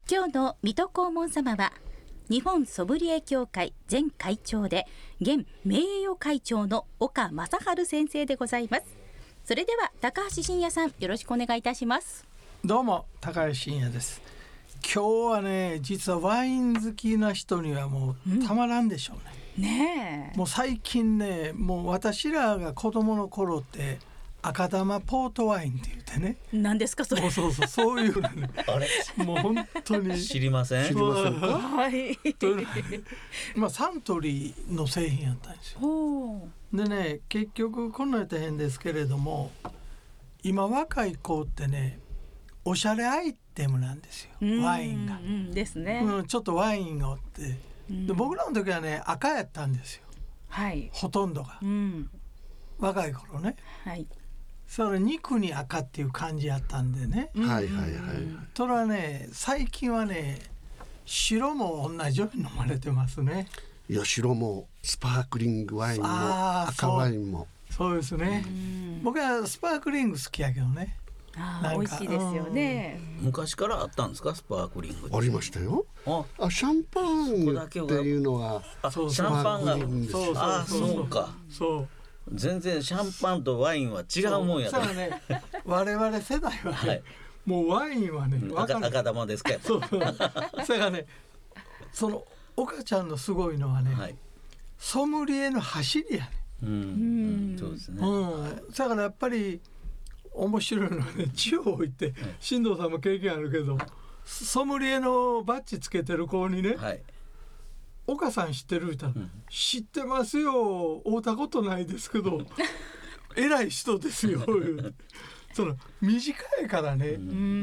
今日の水戸黄門様は日本ソムリエ協会前会長で現名誉会長の岡正治先生でございます。それでは高橋真也さん、よろしくお願いいたします。 どうも高橋真也です。今日はね、実はワイン好きな人にはもうたまらんでしょうね。 ねえ、 もう最近ね、もう私らが子供の頃って赤玉ポートワインって言ってね。 何ですかそれ。 そういうのね。 あれもう本当に知りませんか。 はい。 サントリーの製品やったんですよ。でね、結局こんなやったら変ですけれども、今若い子ってね、おしゃれアイテムなんですよ、ワインが。 ですね。 ちょっとワインがおって、で僕らの時はね、赤やったんですよ。 はい。 ほとんどが、若い頃ね。 はい。 それ肉に赤っていう感じやったんでね。それはね、最近はね、白も同じように飲まれてますね。 いや、白もスパークリングワインも赤ワインも。 そうですね。僕はスパークリング好きやけどね。 美味しいですよね。 昔からあったんですか、スパークリング。 ありましたよ。シャンパンっていうのはシャンパンが。 そうか。 全然シャンパンとワインは違うもんやと。 そうね、我々世代はね、もうワインはね、 赤玉ですか。 それがね、その岡ちゃんのすごいのはね、ソムリエの走りやね。 そうですね。 だからやっぱり面白いのはね、地方行って進藤さんも経験あるけど、ソムリエのバッジつけてる子にね、岡さん知ってる言ったら、知ってますよ、会うたことないですけど偉い人ですよその短いからね。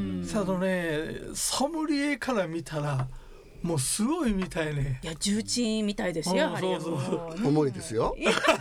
ソムリエから見たらもうすごいみたいね。 いや、重鎮みたいですよ。 重いですよ。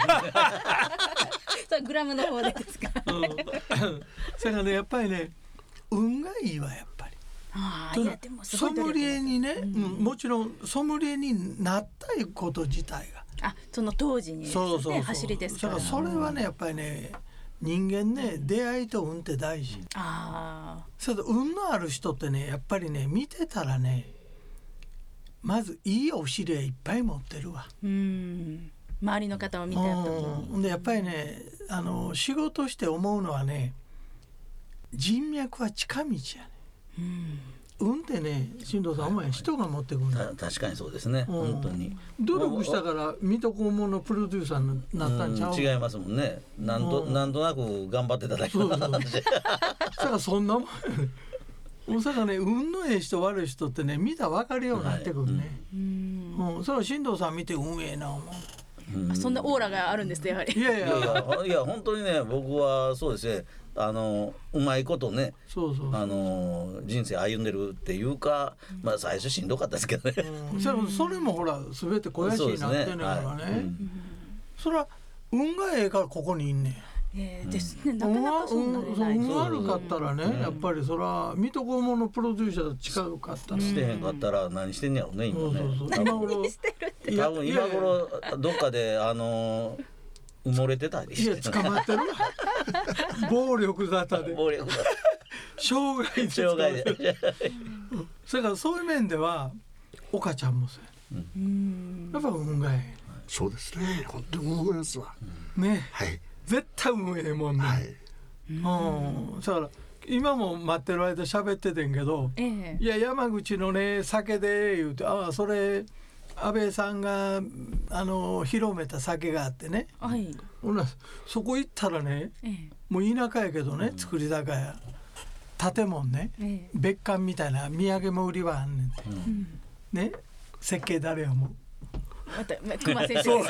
それグラムの方ですか。 それがね、やっぱりね、運がいいわ、やっぱり。ソムリエにね、もちろんソムリエになったこと自体が、 その当時に走りですから。 それはね、やっぱりね、人間ね、出会いと運って大事。それと運のある人ってね、やっぱりね、見てたらね、まずいいお尻はいっぱい持ってるわ。 周りの方を見た時で、やっぱりね、仕事して思うのはね、人脈は近道やね。運ってね、進藤さん、お前人が持ってくるんだ。 確かにそうですね。本当に努力したから水戸黄門のプロデューサーになったんちゃう。 違いますもんね。なんとなく頑張ってただけの話。 だからそんなもん大阪ね、運のええ人悪い人ってね、見たら分かるようになってくるね。それは進藤さん見て運ええな思う。 そんなオーラがあるんですね、やはり。 いや本当にね、僕はそうですね、うまいことね、人生歩んでるっていうか、最初しんどかったですけどね。 それもほら全て肥やしになってんねんからね。それは運がええからここにいんねん。 ですね。なかなかそうなれない。 運悪かったらね、やっぱりそれは水戸黄門のプロデューサーと近かったらしてへんかったら何してんやろね、今ね。 何してるって。 多分今頃どっかで埋もれてたりして。 いや、捕まってるわ。暴力沙汰で。傷害で。それからそういう面では岡ちゃんもそうや。やっぱ運がええ。 そうですね。本当に思いますわ。 ね。 はい。 絶対運ええもんね。だから今も待ってる間喋っててんけど、いや、山口のね、酒で言うて、それ安倍さんが広めた酒があってね、そこ行ったらね、もう田舎やけどね、作り酒屋、建物ね、別館みたいな土産も売り場あんねんて、ね、設計誰やもん。 熊先生。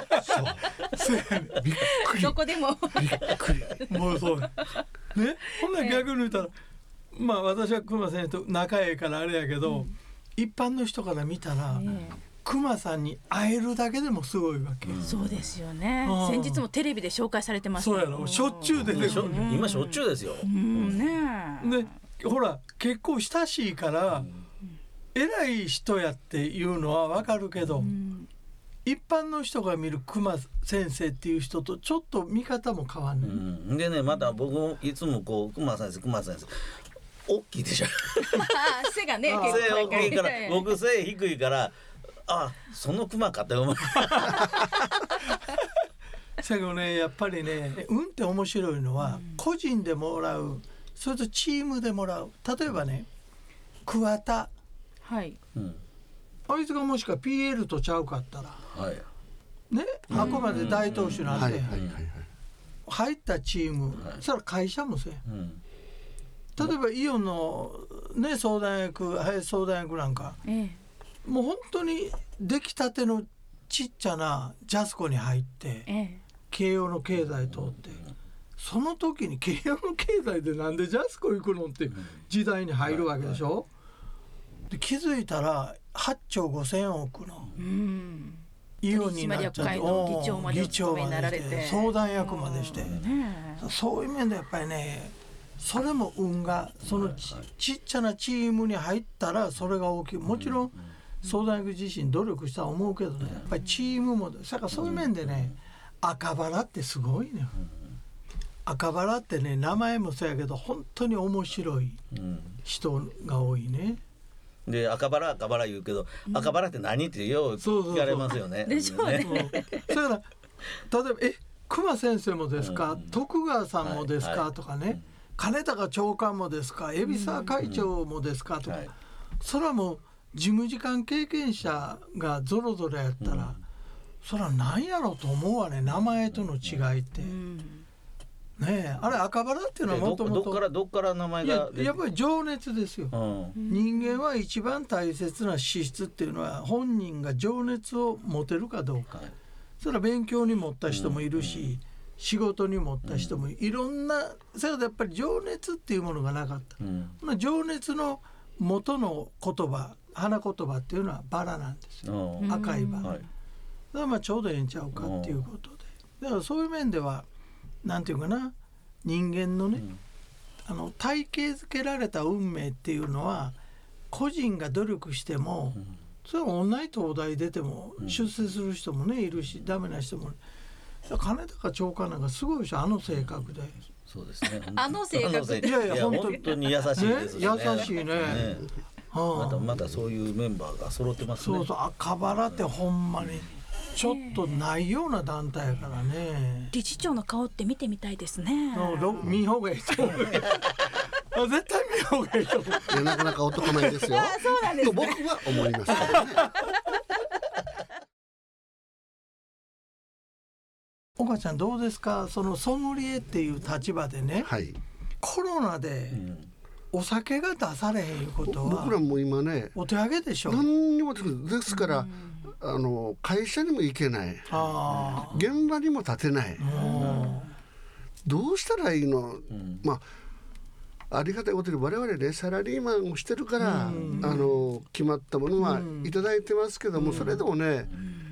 びっくり。 どこでも。 びっくり。 もうそうね。ほんなら逆に言ったら、私は熊先生と仲ええからあれやけど、一般の人から見たら、熊さんに会えるだけでもすごいわけ。 そうですよね。先日もテレビで紹介されてます。 そうやろ。しょっちゅう出てくる。 今しょっちゅうですよ。 で、ほら結構親しいから。偉い人やっていうのは分かるけど、一般の人が見る熊先生っていう人とちょっと見方も変わんねん。 でね、また僕もいつも熊先生大きいでしょ背がね背大きいから僕背低いからその熊かって思うせやけどねやっぱりね運って面白いのは、個人でもらうそれとチームでもらう。例えばね桑田、 はい、 あいつがもしか PL とちゃうかったら、 はいね、あくまで大投手なんで、入ったチーム、それは会社もせ、例えばイオンの、ね、相談役林相談役なんか、もう本当に出来たてのちっちゃなジャスコに入って、慶応の経済通って、その時に慶応の経済でなんでジャスコ行くのって時代に入るわけでしょ、で気づいたら8兆5,000億のイオンになっちゃって、議長までして相談役までして、そういう面でやっぱりねそれも運がそのちっちゃなチームに入ったらそれが大きい。もちろん相談役自身努力したと思うけどね、やっぱりチームもだからそういう面でね赤バラってすごいね。赤バラってね名前もそうやけど本当に面白い人が多いね。 で赤バラ言うけど、赤バラって何ってよう聞かれますよね。 でしょうね。 だから例えば熊先生もですか、徳川さんもですか、とかね、金高長官もですか、海老沢会長もですかとか、それはもう事務次官経験者がゾロゾロやったら、それは何やろうと思うわね、名前との違いって。ねえ、あれ赤バラっていうのはもともとどっから名前がやっぱり情熱ですよ、人間は一番大切な資質っていうのは本人が情熱を持てるかどうか、それは勉強に持った人もいるし、仕事に持った人もいろんな、それでやっぱり情熱っていうものがなかった、情熱の元の言葉花言葉っていうのはバラなんですよ、赤いバラ、だからまあちょうどええんちゃうかっていうことで、だからそういう面ではなんていうかな、人間のね、体系づけられた運命っていうのは個人が努力しても、それは同じ東大出ても出世する人もねいるし、ダメな人も、金高長官なんかすごいでしょ、あの性格で。 そうですね。 あの性格。 いやいや本当に優しいですね。 優しいね。 またそういうメンバーが揃ってますね。 そうそう、赤バラってほんまにちょっとないような団体やからね。 理事長の顔って見てみたいですね。 見ん方がいいと思う。絶対見ん方がいいと思う。 なかなか男前ですよ。 そうなんですね。 僕は思いますけどね。 岡ちゃんどうですか、そのソムリエっていう立場でね、コロナでお酒が出されへんいうことは、 僕らも今ねお手上げでしょ。 何にもですから、会社にも行けない、現場にも立てない、どうしたらいいの、まあありがたいことに我々ねサラリーマンをしてるから、決まったものはいただいてますけども、それでもね、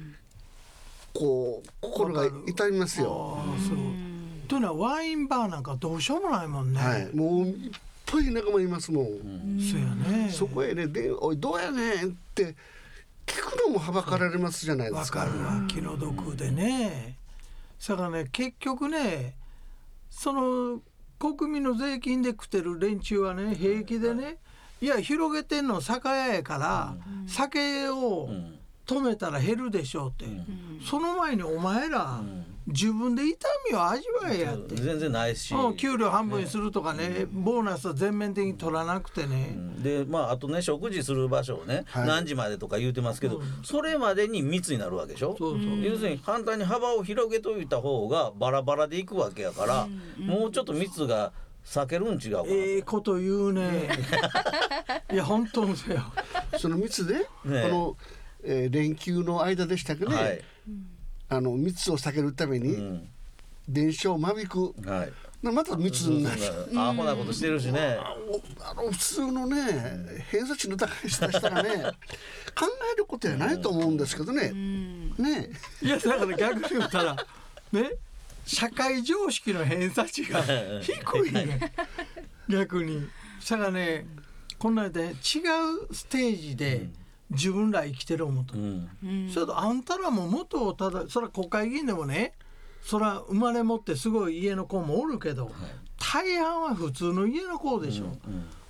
こう心が痛みますよ。 というのはワインバーなんかどうしようもないもんね、 もういっぱい仲間いますもん、 そうやね、 そこへねおいどうやねんって聞くのもはばかられますじゃないですか。 わかるわ、気の毒でね。だからね結局ね、その国民の税金で食ってる連中はね平気でね、いや広げてんの酒屋やから、酒を止めたら減るでしょうって、その前にお前ら、自分で痛みを味わえやって。 全然ないし、 給料半分にするとかね、ボーナスは全面的に取らなくてね、 であとね食事する場所をね、何時までとか言うてますけど、それまでに密になるわけでしょ。要するに簡単に幅を広げといた方がバラバラでいくわけやから、もうちょっと密が避けるん違うかな。 こと言うねいや本当ですよ。 その密で、連休の間でしたけどね、密を避けるために、電車を間引く、また密になる、 アホなことしてるしね。 普通のね偏差値の高い人でしたらね考えることやないと思うんですけどね。 いやだから逆に言ったらね、社会常識の偏差値が低いね逆に。だからね、こんなで違うステージで自分ら生きてる思うと、それとあんたらも元をただ、それは国会議員でもね、それは生まれ持ってすごい家の子もおるけど、大半は普通の家の子でしょ、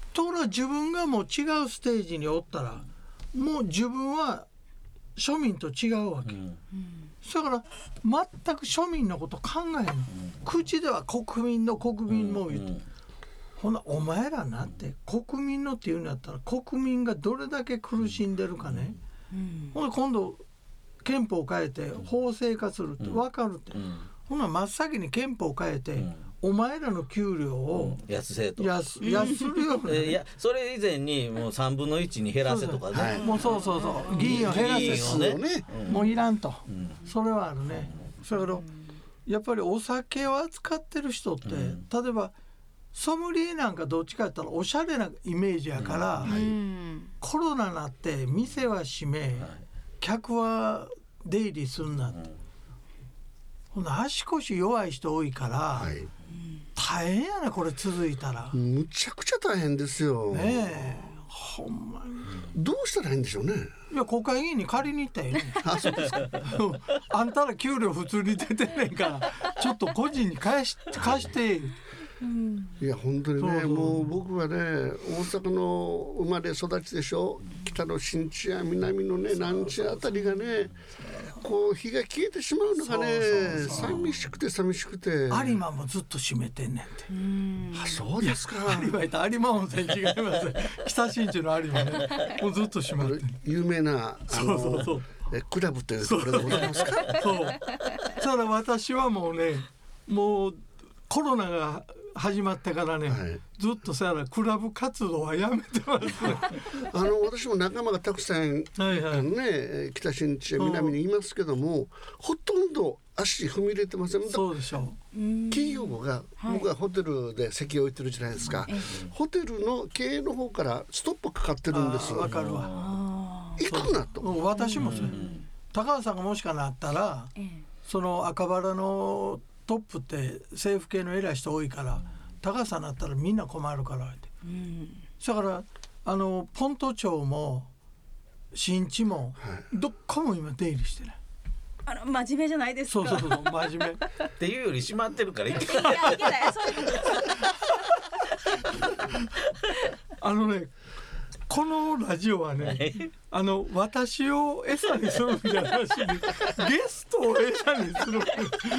ところが自分がもう違うステージにおったらもう自分は庶民と違うわけ、だから全く庶民のこと考えない、口では国民の国民も言って、ほなお前らなって国民のって言うんだったら国民がどれだけ苦しんでるかね、ほな今度憲法を変えて法制化するって分かるって、ほな真っ先に憲法を変えて、お前らの給料を安せと安するよねいやそれ以前にもう3分の1に減らせとかね、 もうそう議員を減らせをね、 もういらんと、それはあるね。だからやっぱりお酒を扱ってる人って、例えばソムリエなんかどっちかやったらおしゃれなイメージやから、コロナになって店は閉め、客は出入りすんなって、ほな足腰弱い人多いから、大変やなこれ続いたら。 むちゃくちゃ大変ですよねえ、ほんまにどうしたらいいんでしょうね。 いや国会議員に借りに行ったよねあんたら給料普通に出てんねんからちょっと個人に貸していや本当にね、もう僕はね大阪の生まれ育ちでしょ、北の新地や南のね南地あたりがねこう日が消えてしまうのがね、寂しくて有馬もずっと閉めてんねんて。 そうですか。 有馬有馬温泉違います北新地の有馬ねもうずっと閉まって有名なクラブというところでございますかそうただ私はもうねもうコロナが始まってからね、ずっとさらクラブ活動はやめてます私も仲間がたくさん、北新地や南にいますけども、ほとんど足踏み入れてません。 そうでしょう。 企業が、僕はホテルで席を置いてるじゃないですか、ホテルの経営の方からストップかかってるんですよ。 わかるわ。 行くなと。 私もそう、高橋さんがもしかなったら、その赤バラのトップって政府系の偉い人多いから高さになったらみんな困るからって、だからポント町も新地もどっかも今出入りしてない。 真面目じゃないですか。 そう真面目っていうより閉まってるからいけないそういうことですこのラジオはね私を餌にするんじゃなしにゲストを餌にするまだ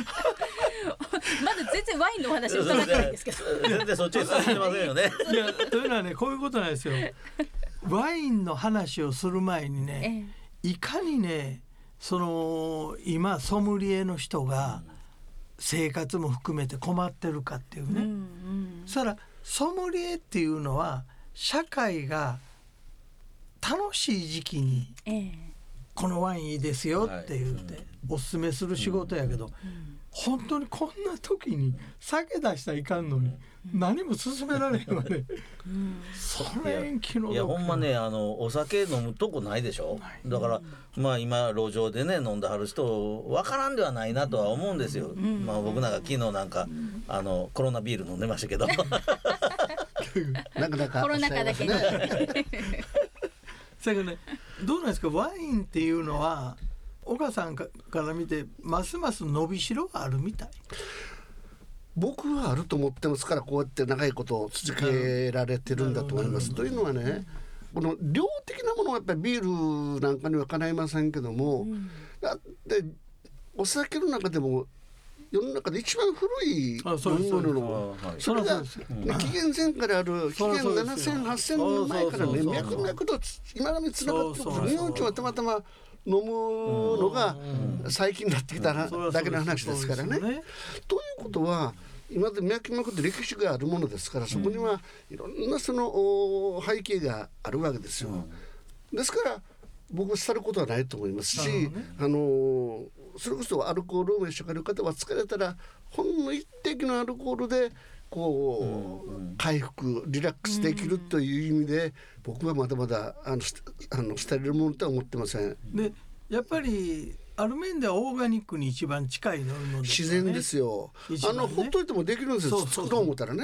全然ワインのお話を伺ってないんですけど全然そっちに進んでませんよねいやというのはねこういうことなんですよ。ワインの話をする前にね、いかにね今ソムリエの人が生活も含めて困ってるかっていうね、そしたらソムリエっていうのは社会が楽しい時期にこのワインいいですよって言っておすすめする仕事やけど、本当にこんな時に酒出したらいかんのに何も勧められへんわね。それ気の毒。 いやほんまねお酒飲むとこないでしょ。だから今路上でね飲んではる人わからんではないなとは思うんですよ。僕なんか昨日なんかコロナビール飲んでましたけどなかなかコロナ禍だけにだけどね、どうなんですかワインっていうのは岡さんから見てますます伸びしろがあるみたい。 僕はあると思ってますからこうやって長いこと続けられてるんだと思います。というのはね、この量的なものはやっぱりビールなんかにはかないませんけども、だってお酒の中でも世の中で一番古い飲み物のそれが紀元前からある紀元7000、8000年前からね脈々と今につながってる。日本人はたまたま飲むのが最近になってきただけの話ですからね。ということは今まで脈々と歴史があるものですから、そこにはいろんなその背景があるわけですよ。ですから僕は去ることはないと思いますし、それこそアルコールを召し上がる方は疲れたらほんの一滴のアルコールでこう回復リラックスできるという意味で僕はまだまだ捨てれるものとは思ってません。 でやっぱりある面ではオーガニックに一番近い飲み物ですよね。 自然ですよ。ほっといてもできるんですよ。作ろう思ったらね。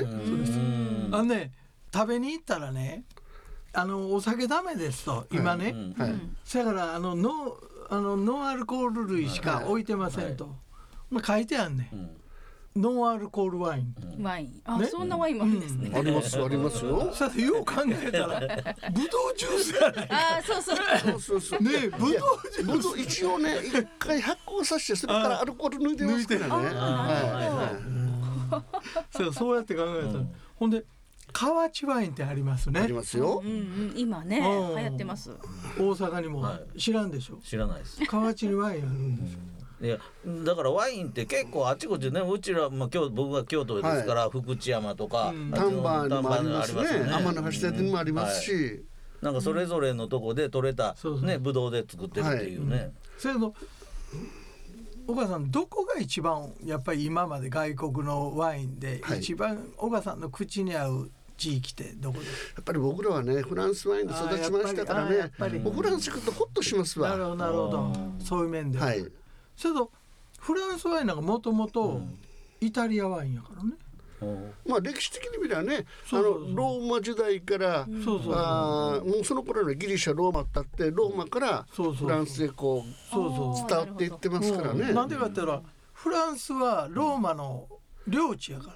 食べに行ったらねお酒ダメですと今ね、だからノンアルコール類しか置いてませんと、書いてあんねん。 ノンアルコールワイン、 ワイン、あ、そんなワインもあるんですね。 ありますありますよ。 さてよう考えたらブドウジュースやない。 あ、そうそうね、ブドウジュース一応ね一回発酵させてそれからアルコール抜いてますからね。 そうやって考えたら、ほんで河内ワインってありますね。 ありますよ。 今ね流行ってます。 大阪にも知らんでしょ。 知らないです。 河内にワインあるんですよ。 いやだからワインって結構あちこちね、うちら、僕が京都ですから、福知山とか丹波にもありますね。天橋立にもありますし、 なんかそれぞれのとこで採れたねブドウで作ってるっていうね。 それと岡さん、どこが一番やっぱり今まで外国のワインで一番岡さんの口に合う地域ってどこですか？ やっぱり僕らはねフランスワインで育ちましたからね。フランス行くとホッとしますわ。 なるほどなるほど、そういう面で。はい。それとフランスワインなんかもともとイタリアワインやからね。 まあ歴史的に見ればね、ローマ時代からもうその頃のギリシャローマだってローマからフランスへこう伝わっていってますからね。 なんでかって言ったらフランスはローマの領地やから。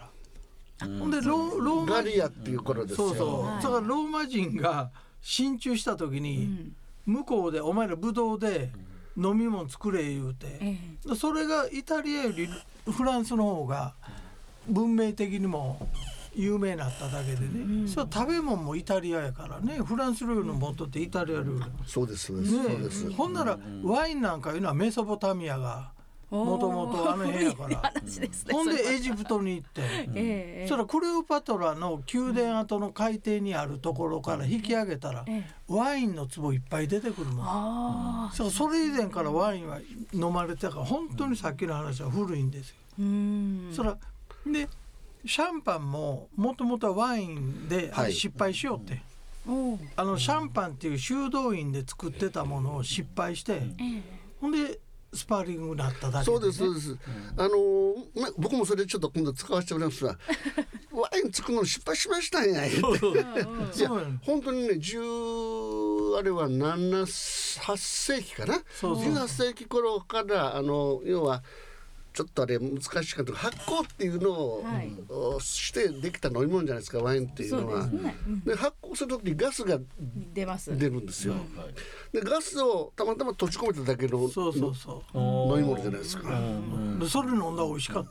ほんでローマガリアっていう頃ですよ。 そうそう。だからローマ人が進駐した時に向こうでお前らブドウで飲み物作れ言うて、それがイタリアよりフランスの方が文明的にも有名になっただけでね、それ食べ物もイタリアやからね。フランス料理の元ってイタリア料理。 そうですそうです。 ほんならワインなんかいうのはメソポタミアがもともとあの辺やから、ほんでエジプトに行って、それクレオパトラの宮殿跡の海底にあるところから引き上げたら、ワインの壺いっぱい出てくるもん。それ以前からワインは飲まれてたから本当にさっきの話は古いんですよ。そらでシャンパンももともとはワインで失敗しようって、シャンパンっていう修道院で作ってたものを失敗して、ほんでスパーリングになっただけで、ね、 そうですそうです。僕もそれちょっと今度使わせてもらいますがワイン作るの失敗しましたんや言っていや本当にねあれは8世紀かな、18世紀頃から要はちょっとあれ難しかった発酵っていうのを、してできた飲み物じゃないですかワインっていうのは。で発酵する時にガスが出るんですよ。でガスをたまたま閉じ込めただけの飲み物じゃないですか。 それ飲んだら美味しかった。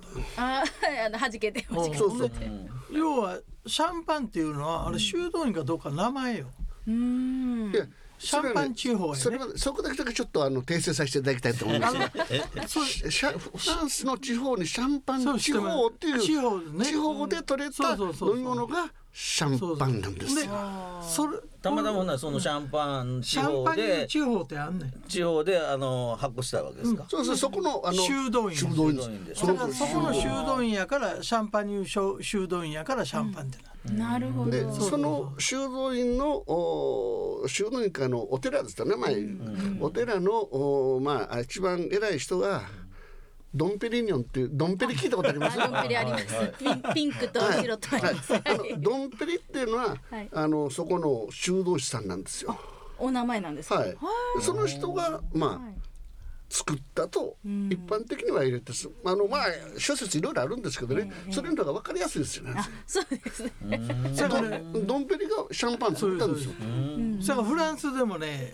弾けて美味しかった。 要はシャンパンっていうのはあれ修道院かどうか名前よ。シャンパン地方やね。 そこだけちょっと訂正させていただきたいと思います。フランスの地方にシャンパン地方っていう地方で取れた飲み物がシャンパンなんですよ。 たまたまそのシャンパン地方で地方ってあんねん。 地方で発酵したわけですか。 そこの修道院で。 そこの修道院やからシャンパン修道院やからシャンパンってなるほど。 でその修道院かのお寺ですよね前、お寺の一番偉い人がドンペリニョンっていうドンペリ聞いたことあります？ ドンペリあります。ピンクと白とあります。 ドンペリっていうのは、そこの修道士さんなんですよ。 お名前なんですか？はい。 その人が作ったと一般的には入れて諸説いろいろあるんですけどね、それの方が分かりやすいですよね。 そうですね。 ドンペリがシャンパン作ったんですよ。 だからフランスでもね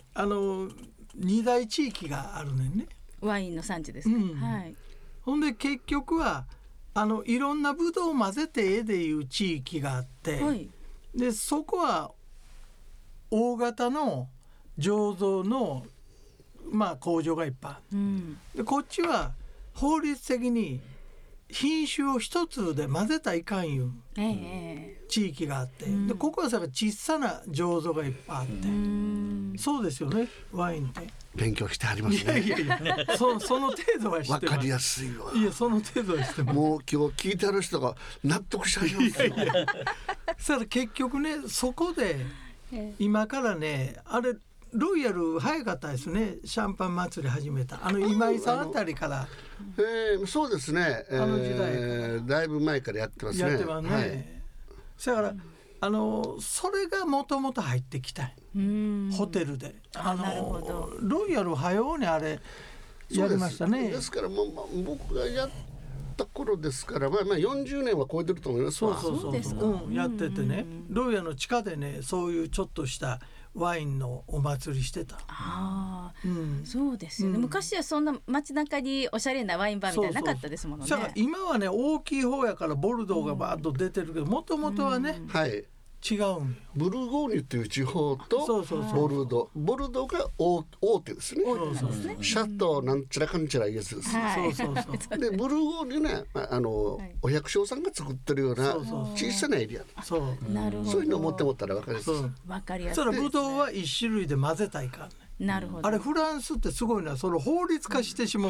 2大地域があるねんね。 ワインの産地ですね。はい。 ほんで結局はいろんなブドウを混ぜてでいう地域があって、でそこは大型の醸造の工場がいっぱい、でこっちは法律的に品種を一つで混ぜたらいかんいう地域があって、でここは小さな醸造がいっぱいあって、そうですよねワインって勉強してありますね。 いやその程度は知ってます。 分かりやすいわ。 いやその程度は知ってます。 もう今日聞いてある人が納得しちゃいますよ。 それ結局ねそこで今からねロイヤル早かったですね。シャンパン祭り始めた今井さんあたりから、 そうですね、 時代だいぶ前からやってますね。 やってますね。だからそれがもともと入ってきたホテルでロイヤル早うにあれやりましたね。 ですから僕がった頃ですから、まあ40年は超えてると思いますわ。 そうやっててね、牢屋の地下でね、そういうちょっとしたワインのお祭りしてた。 そうですよね、昔はそんな街中におしゃれなワインバーみたいななかったですもんね。 今はね大きい方やからボルドーがバーッと出てるけど、もともとはね、違うんよ。 ブルゴーニュっていう地方とボルドーが大手ですね。シャットなんちゃらかんちゃらいうやつです。でブルゴーニュね、お百姓さんが作ってるような小さなエリア、そういうのを持ってもったら分かりやすい。 分かりやすい。 それブドウは一種類で混ぜたいからね。 なるほど。 あれフランスってすごいな、その法律化してしまう。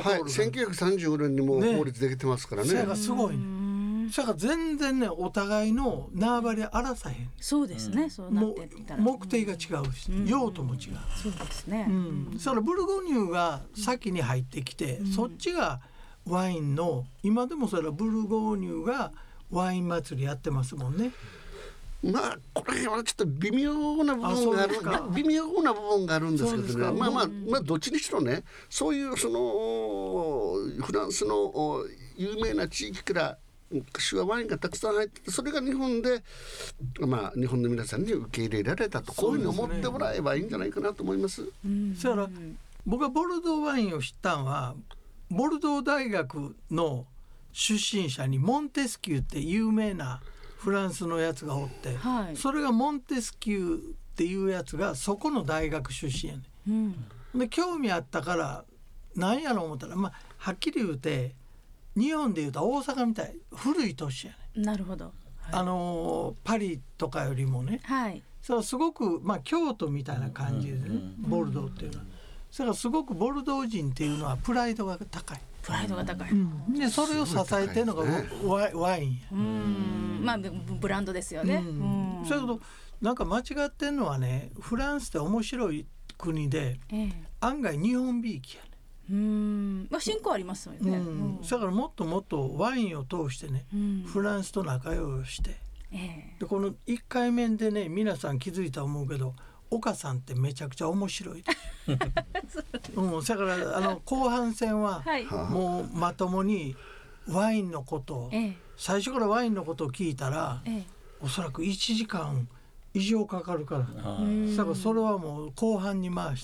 1935年にも法律できてますからね。 それがすごいね。それから全然ね、お互いの縄張り荒さへん。 そうですね、そうなってったら目的が違うし、用途も違う。 そうですね。 そのブルゴーニュが先に入ってきて、そっちがワインの、今でもそれはブルゴーニュがワイン祭りやってますもんね。 まあこれはちょっと微妙な部分があるんですけどね。まあどっちにしろね、そういうそのフランスの有名な地域から昔はワインがたくさん入ってて、それが日本で、日本の皆さんに受け入れられたと、こういうふうに思ってもらえばいいんじゃないかなと思います。 それから僕はボルドーワインを知ったのは、ボルドー大学の出身者にモンテスキューって有名なフランスのやつがおって、それがモンテスキューっていうやつがそこの大学出身やね、で興味あったから何やろう思ったら、はっきり言うて日本でいうと大阪みたい古い都市やね。 なるほど。 パリとかよりもね、そうすごく、京都みたいな感じでね、ボルドーっていうのは。それからすごくボルドー人っていうのはプライドが高い。 プライドが高い。 でそれを支えてるのがワインや。 ブランドですよね。 そういうことなんか間違ってんのはね、フランスって面白い国で、案外日本びいきやね。 信仰ありますよね。 だからもっともっとワインを通してね、フランスと仲良くして、でこの1回目でね、皆さん気づいたと思うけど、岡さんってめちゃくちゃ面白い。だから後半戦はもうまともにワインのことを、最初からワインのことを聞いたら、おそらく1時間以上かかるから、だからそれはもう後半に回して。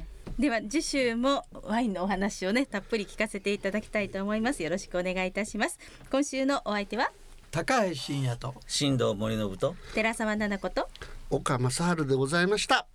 では次週もワインのお話をね、たっぷり聞かせていただきたいと思います。よろしくお願いいたします。今週のお相手は高橋真也と新藤森信と寺澤奈々子と岡正治でございました。